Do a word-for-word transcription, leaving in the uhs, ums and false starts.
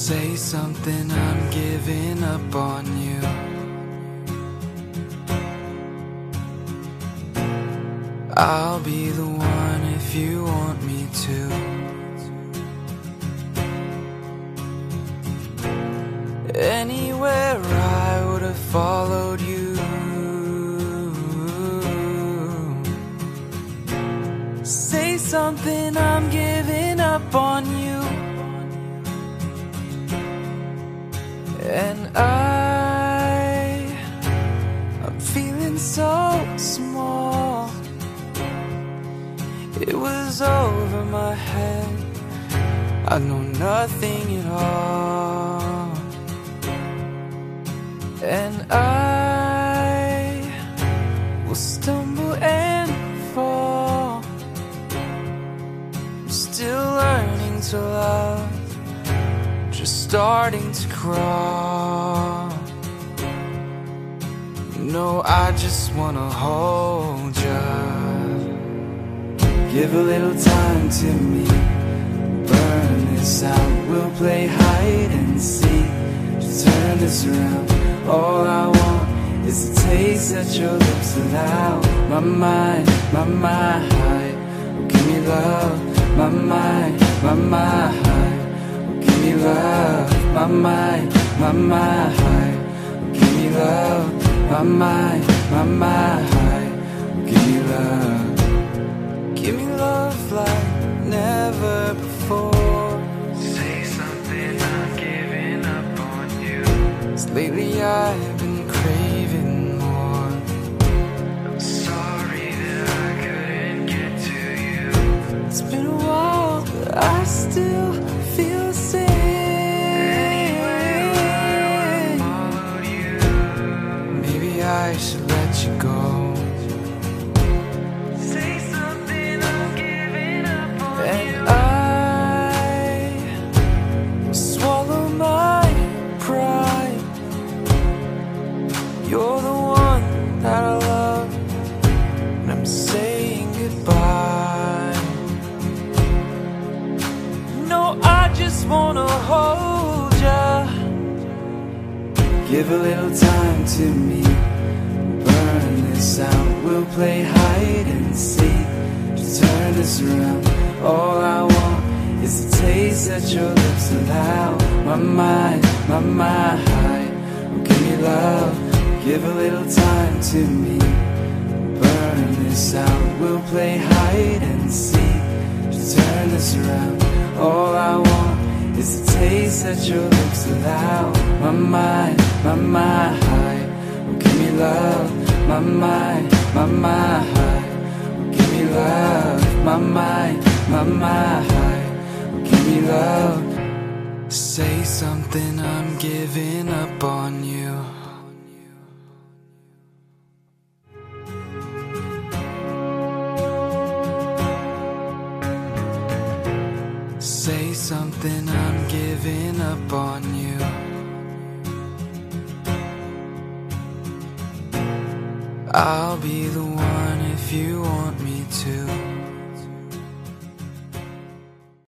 Say something, I'm giving up on you. I'll be the one if you want me to. Anywhere I would have followed you. Say something, I'm giving up on you. And I, I'm feeling so small. It was over my head, I know nothing at all. And I will stumble and fall. I'm still learning to love, just starting to crawl. No, I just wanna hold ya. Give a little time to me, burn this out. We'll play hide and seek, just turn this around. All I want is a taste that your lips allow. My mind, my mind, oh, give me love. My mind, my mind, oh, give me love. My mind, my mind, oh, give me love. My mind, my mind, oh, give me love. Give me love like never before. Say something, I'm giving up on you. 'Cause lately I've been craving more. I'm sorry that I couldn't get to you. It's been a while, but I still feel the same. Anywhere I followed you. Maybe I should let you go. And I swallow my pride. You're the one that I love, and I'm saying goodbye. No, I just wanna hold ya. Give a little time to me, burn this out. We'll play hide and seek, just turn this around. All I want is a taste that your lips allow. My mind, my mind, oh, give me love. Give a little time to me, burn this out. We'll play hide and seek, just turn this around. All I want is a taste that your lips allow. My mind, my mind, oh, give me love. My mind, my mind, oh, give me love. My mind, my mind, give me love. Say something, I'm giving up on you. Say something, I'm giving up on you. I'll be the one if you want me to.